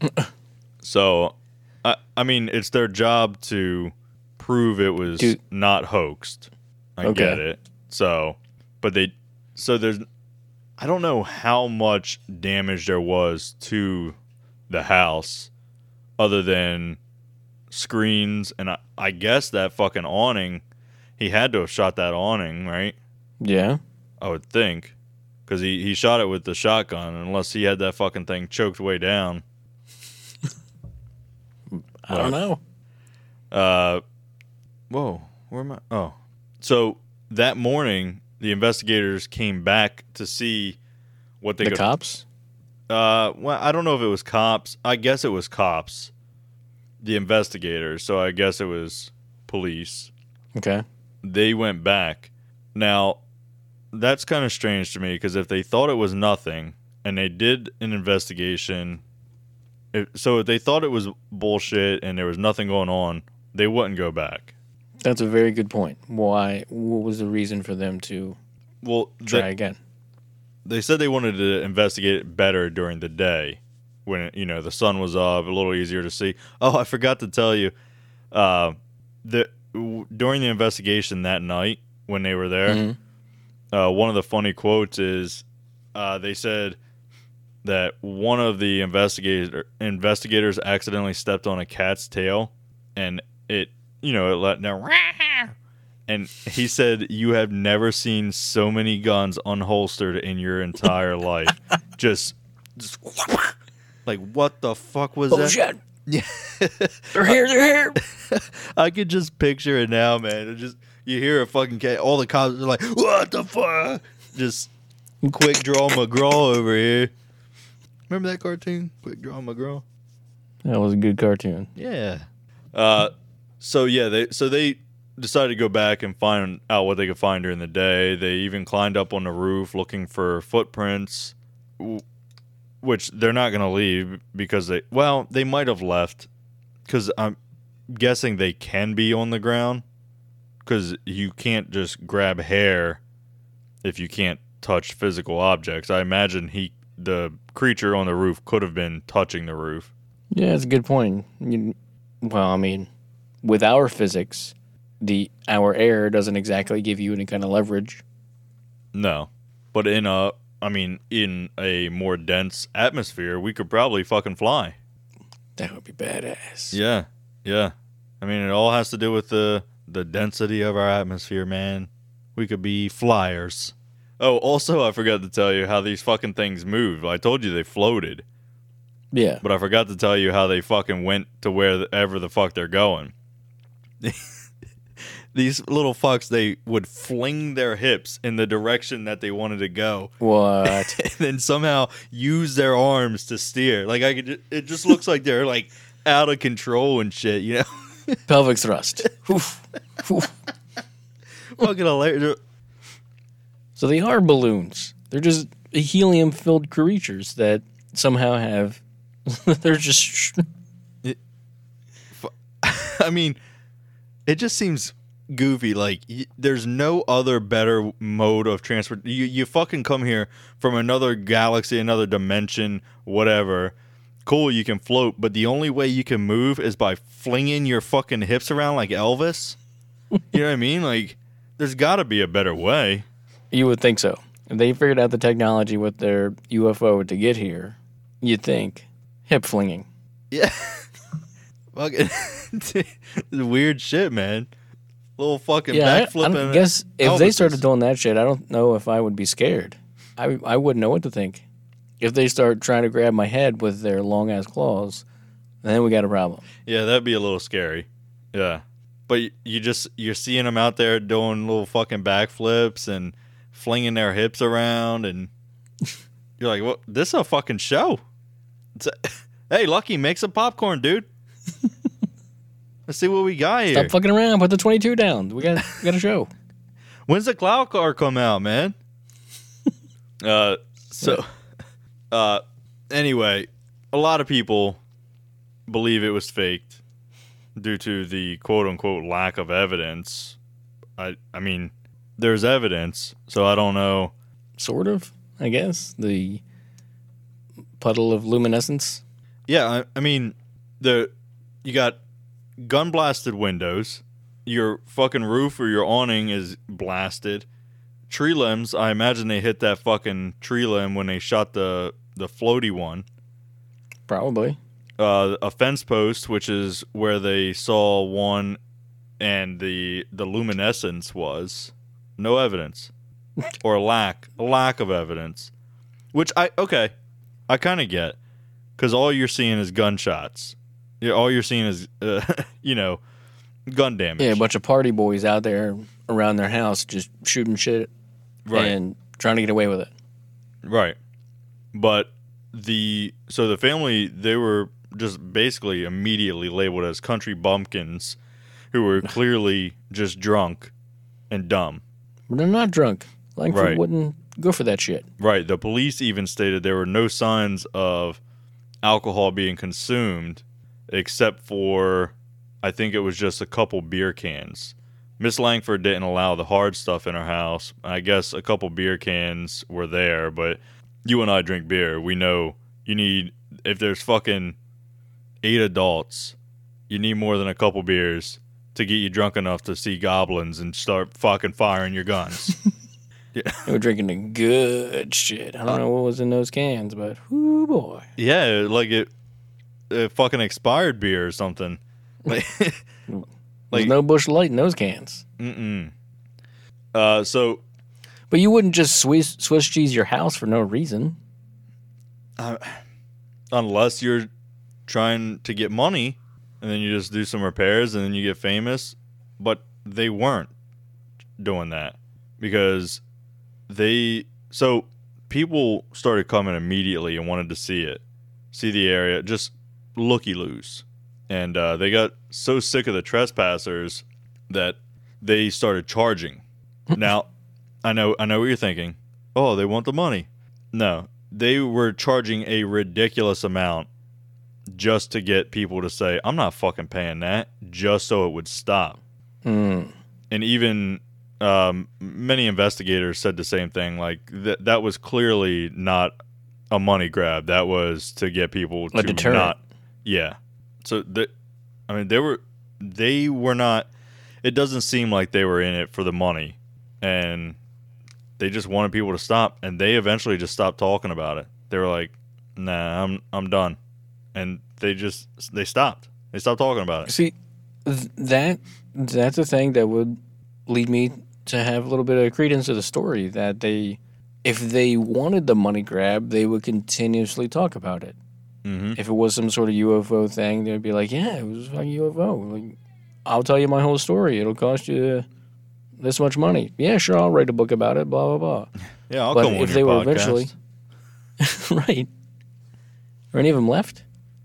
So, I, I mean, it's their job to prove it was Dude. not hoaxed. I Okay. get it. So, but they, so there's, I don't know how much damage there was to the house other than screens. And I, I guess that fucking awning, he had to have shot that awning, right? Yeah. I would think. Because he, he shot it with the shotgun, unless he had that fucking thing choked way down. I don't know. Uh, Whoa, where am I? Oh. So that morning, the investigators came back to see what they The could... cops? Uh, well, I don't know if it was cops. I guess it was cops. The investigators. So I guess it was police. Okay. They went back. Now, that's kind of strange to me because if they thought it was nothing and they did an investigation, if, so if they thought it was bullshit and there was nothing going on, they wouldn't go back. That's a very good point. Why? What was the reason for them to Well, try they, again? they said they wanted to investigate it better during the day when, you know, the sun was up, a little easier to see. Oh, I forgot to tell you, uh, the w- during the investigation that night when they were there, Mm-hmm. uh, one of the funny quotes is uh, they said that one of the investigator investigators accidentally stepped on a cat's tail, and it, you know, it let down. And he said, "You have never seen so many guns unholstered in your entire life." Just, just like, what the fuck was Oh, that? shit. Yeah, They're here, they're here. I could just picture it now, man. It just you hear a fucking cat. All the cops are like, "What the fuck?" Just Quick Draw McGraw over here. Remember that cartoon, Quick Draw McGraw? That was a good cartoon. Yeah. Uh, so yeah, they so they decided to go back and find out what they could find during the day. They even climbed up on the roof looking for footprints, w- which they're not going to leave because they well they might have left because I'm guessing they can be on the ground because you can't just grab hair if you can't touch physical objects. I imagine he the creature on the roof could have been touching the roof. Yeah, that's a good point. You, well, I mean, with our physics, the our air doesn't exactly give you any kind of leverage. No, but in a, I mean, in a more dense atmosphere, we could probably fucking fly. That would be badass. Yeah, yeah. I mean, it all has to do with the the density of our atmosphere, man. We could be flyers. Oh, also, I forgot to tell you how these fucking things move. I told you they floated, Yeah. but I forgot to tell you how they fucking went to wherever the fuck they're going. These little fucks, they would fling their hips in the direction that they wanted to go. What? And then somehow use their arms to steer. Like I could, ju- it just looks like they're like out of control and shit, you know? Pelvic thrust. Oof. Oof. Fucking hilarious. So they are balloons. They're just helium-filled creatures that somehow have. They're just. I mean, it just seems goofy. Like y- there's no other better mode of transport. You you fucking come here from another galaxy, another dimension, whatever. Cool, you can float, but the only way you can move is by flinging your fucking hips around like Elvis. You know what I mean? Like, there's got to be a better way. You would think so. If they figured out the technology with their U F O to get here, you'd think hip flinging. Yeah. Fucking weird shit, man. Little fucking Yeah, I, I backflip. don't guess if they Elvises. started doing that shit, I don't know if I would be scared. I I wouldn't know what to think. If they start trying to grab my head with their long ass claws, then we got a problem. Yeah, that'd be a little scary. Yeah. But y- you just, you're seeing them out there doing little fucking backflips and flinging their hips around, and you're like, well, this is a fucking show. It's a, hey, Lucky, make some popcorn, dude. Let's see what we got here. Stop fucking around. Put the twenty-two down. We got we got a show. When's the cloud car come out, man? uh, so, uh, anyway, a lot of people believe it was faked due to the quote unquote lack of evidence. I, I mean, there's evidence, so I don't know. Sort of, I guess. The puddle of luminescence. Yeah, I, I mean, the you got gun blasted windows. Your fucking roof or your awning is blasted. Tree limbs, I imagine they hit that fucking tree limb when they shot the the floaty one. Probably. Uh, a fence post, which is where they saw one, and the the luminescence was. No evidence, or lack lack of evidence, which I okay, I kind of get, because all you're seeing is gunshots. Yeah, all you're seeing is uh, you know, gun damage. Yeah, a bunch of party boys out there around their house just shooting shit Right. and trying to get away with it. Right. But the so the family, they were just basically immediately labeled as country bumpkins who were clearly just drunk and dumb. But they're not drunk. Langford Right. wouldn't go for that shit. Right. The police even stated there were no signs of alcohol being consumed except for, I think it was just a couple beer cans. Miss Langford didn't allow the hard stuff in her house. I guess a couple beer cans were there, but you and I drink beer. We know you need, if there's fucking eight adults, you need more than a couple beers to get you drunk enough to see goblins and start fucking firing your guns. They were drinking the good shit. I don't know what was in those cans, but whoo boy. Yeah, like it, it fucking expired beer or something. Like, There's like no Bush Light in those cans. mm-mm. Uh, so But you wouldn't just Swiss, Swiss cheese your house for no reason. uh, unless you're trying to get money, and then you just do some repairs, and then you get famous. But they weren't doing that because they so people started coming immediately and wanted to see it, see the area, just looky loos. And uh, they got so sick of the trespassers that they started charging. Now, I know, I know what you're thinking. Oh, they want the money. No, they were charging a ridiculous amount just to get people to say, "I'm not fucking paying that," just so it would stop. Mm. And even um, many investigators said the same thing. Like that, that was clearly not a money grab. That was to get people A to deterrent. not. Yeah. So the, I mean, they were, they were not. It doesn't seem like they were in it for the money, and they just wanted people to stop. And they eventually just stopped talking about it. They were like, "Nah, I'm I'm done," and they just they stopped. They stopped talking about it. See, th- that that's a thing that would lead me to have a little bit of credence to the story that they, if they wanted the money grab, they would continuously talk about it. Mm-hmm. If it was some sort of U F O thing, they'd be like, "Yeah, it was a fucking U F O. Like, I'll tell you my whole story. It'll cost you this much money. Yeah, sure, I'll write a book about it. Blah blah blah." Yeah, I'll But come on if your they were podcast. eventually, right? Are any of them left?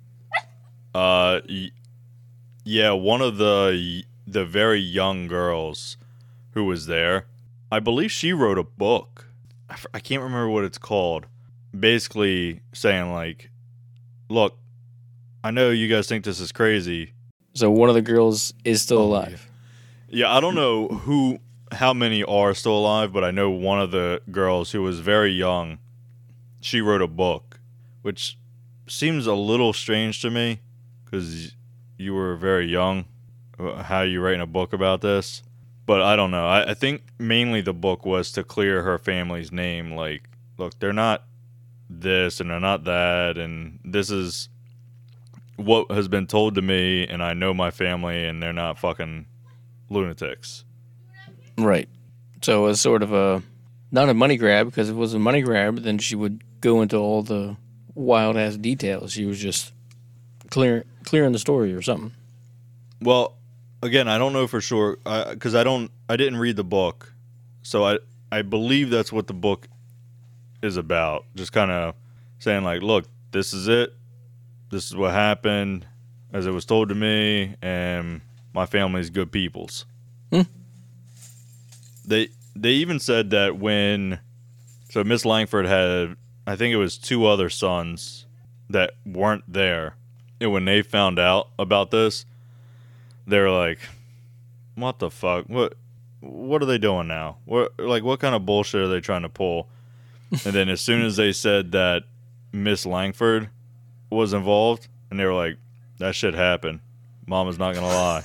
Uh, y- yeah, one of the the very young girls who was there, I believe she wrote a book. I, f- I can't remember what it's called. Basically saying like, "Look, I know you guys think this is crazy." So one of the girls is still Oh, alive. Yeah, I don't know who, how many are still alive, but I know one of the girls who was very young, she wrote a book, which seems a little strange to me because you were very young. How are you writing a book about this? But I don't know. I, I think mainly the book was to clear her family's name. Like, look, they're not this and they're not that, and this is what has been told to me, and I know my family, and they're not fucking lunatics. Right. So it was sort of a, not a money grab, because if it was a money grab, then she would go into all the wild ass details. She was just clear, clearing the story or something. Well, again, I don't know for sure because I, I don't, I didn't read the book, so I, I believe that's what the book is about. Just kind of saying like, look, this is it, this is what happened, as it was told to me, and my family's good peoples. Hmm. They, they even said that when, so Miss Langford had, I think it was two other sons that weren't there, and when they found out about this, they were like, "What the fuck? What? What are they doing now? What? Like, what kind of bullshit are they trying to pull?" And then as soon as they said that Miss Langford was involved, and they were like, "That shit happened. Mama's not gonna lie."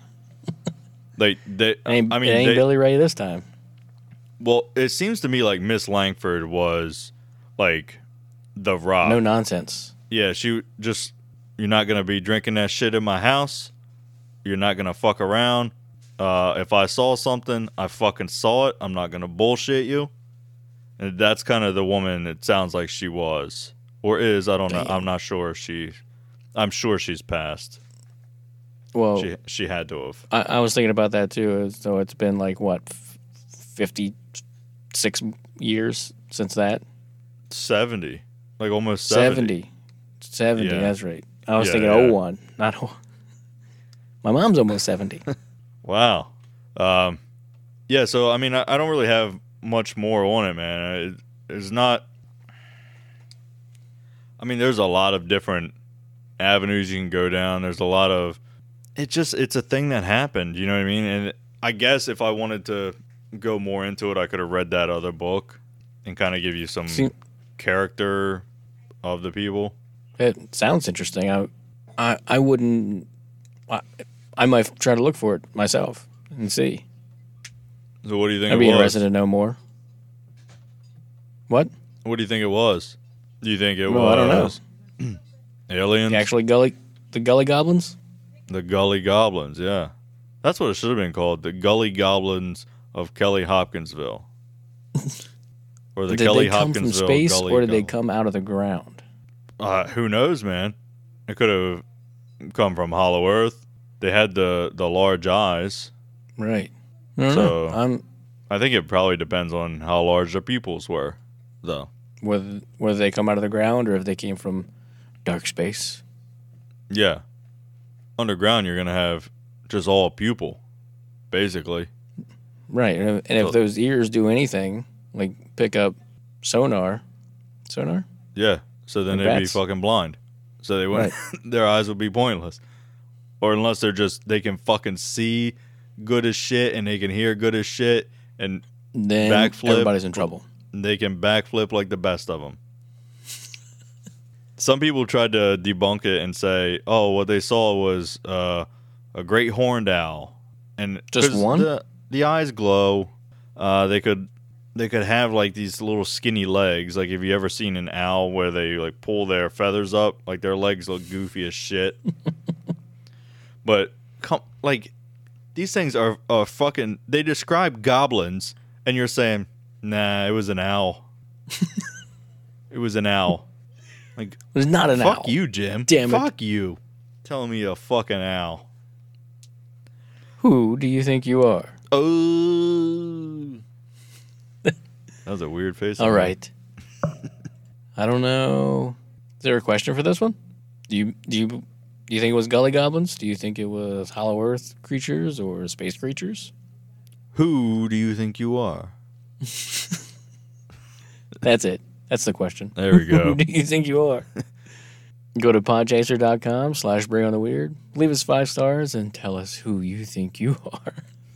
Like they, Ain't, I mean, it ain't they, Billy Ray this time. well, it seems to me like Miss Langford was like the rock. No nonsense. Yeah, she just, "You're not gonna be drinking that shit in my house. You're not gonna fuck around. Uh, if I saw something, I fucking saw it. I'm not gonna bullshit you." And that's kind of the woman it sounds like she was. Or is, I don't know. Damn. I'm not sure if she, I'm sure she's passed. Well, She she had to have. I, I was thinking about that too. So it's been like what, f- fifty-six years since that. seventy. Like almost seventy. seventy. seventy, Yeah. that's right. I was Yeah, thinking yeah. oh one, not oh. My mom's almost seventy. Wow. Um, yeah, so, I mean, I, I don't really have much more on it, man. It, there's not... I mean, there's a lot of different avenues you can go down. There's a lot of... It just... It's a thing that happened, you know what I mean? And I guess if I wanted to go more into it, I could have read that other book and kind of give you some See, character of the people. it sounds interesting. I, I, I wouldn't. I, I might try to look for it myself and see. So what do you think I'd it be was? interested to know more. What? What do you think it was? Do you think it Well, was... I don't know. Aliens? The actually gully, the gully goblins. The Gully Goblins, yeah. That's what it should have been called. The Gully Goblins of Kelly Hopkinsville. Or the Did Kelly they come from Hopkinsville space, Gully or did they Goblins. come out of the ground? Uh, who knows, man? It could have come from Hollow Earth. They had the, the large eyes. Right. I don't So- know. I'm I think it probably depends on how large the pupils were, though. whether whether they come out of the ground or if they came from dark space. Yeah. Underground, you're going to have just all pupil, basically. Right. And if, and if So- those ears do anything, like pick up sonar, sonar. Yeah. So then Like they'd be bats. fucking blind. So they wouldn't, their eyes would be pointless. Or unless they're just, they can fucking see good as shit and they can hear good as shit and Then Backflip. everybody's in trouble. they can backflip like the best of them. Some people tried to debunk it and say, oh, what they saw was uh, a great horned owl. And Just 'cause one? The, the eyes glow. Uh, they could they could have like these little skinny legs. Like, have you ever seen an owl where they like pull their feathers up? Like their legs look goofy as shit. But come like these things are, are fucking. They describe goblins, and you're saying, nah, it was an owl. It was an owl. Like, It was not an fuck owl. you, Jim. Damn it. Fuck you. Telling me a fucking owl. Who do you think you are? Oh. That was a weird face. All right. I don't know. Is there a question for this one? Do you do you do you think it was gully goblins? Do you think it was Hollow Earth creatures or space creatures? Who do you think you are? That's it. That's the question. There we Who go. do you think you are? Go to podchaser.com slash bring on the weird. Leave us five stars and tell us who you think you are.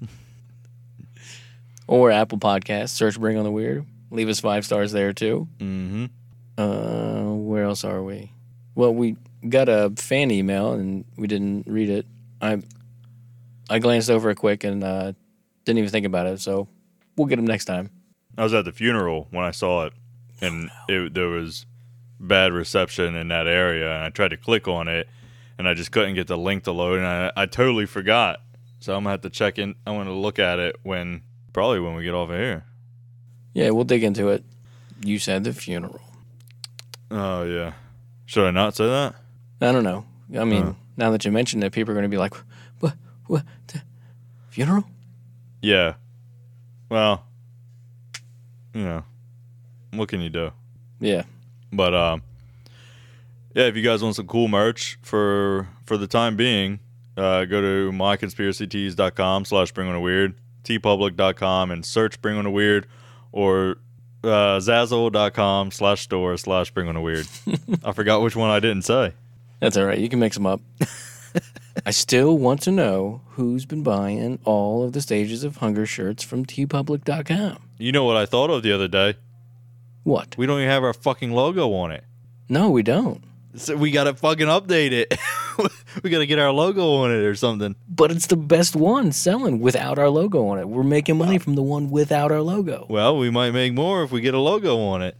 Or Apple Podcasts. Search Bring on the Weird. Leave us five stars there too. Mm-hmm. Uh, where else are we? Well, we got a fan email and we didn't read it. I I glanced over it quick and uh, didn't even think about it. So we'll get them next time. I was at the funeral when I saw it, and it, there was bad reception in that area, and I tried to click on it, and I just couldn't get the link to load, and I, I totally forgot. So I'm gonna have to check in. I want to look at it when probably when we get off of here. Yeah, we'll dig into it. You said the funeral. Oh yeah, should I not say that? I don't know. I mean, Uh. now that you mentioned it, people are going to be like, "What? What? The funeral?" Yeah. Well, you know, what can you do? Yeah. But um, yeah, if you guys want some cool merch for for the time being, uh, go to my conspiracy tees dot com slash bring on a weird, t public dot com and search bring on a weird, or uh, zazzle dot com slash store slash bring on a weird. I forgot which one I didn't say. That's all right. You can mix them up. I still want to know who's been buying all of the Stages of Hunger shirts from t public dot com. You know what I thought of the other day? What? We don't even have our fucking logo on it. No, we don't. So we gotta fucking update it. We gotta get our logo on it or something. But it's the best one selling without our logo on it. We're making money from the one without our logo. Well, we might make more if we get a logo on it.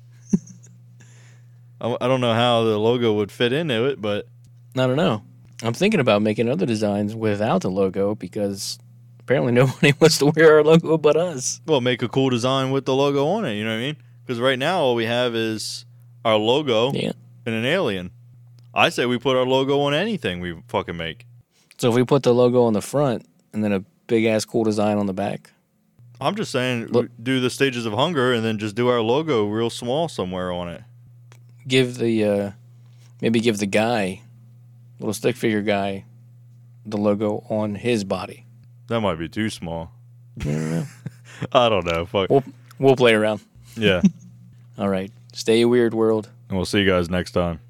I I don't know how the logo would fit into it, but I don't know. I'm thinking about making other designs without the logo because apparently nobody wants to wear our logo but us. well, make a cool design with the logo on it. You know what I mean? Because right now all we have is our logo Yeah. and an alien. I say we put our logo on anything we fucking make. So if we put the logo on the front and then a big ass cool design on the back. I'm just saying, Look- do the Stages of Hunger and then just do our logo real small somewhere on it. Give the uh, maybe give the guy, little stick figure guy, the logo on his body. That might be too small. Yeah. I don't know. Fuck. We'll we'll play around. Yeah. All right. Stay weird, world. And we'll see you guys next time.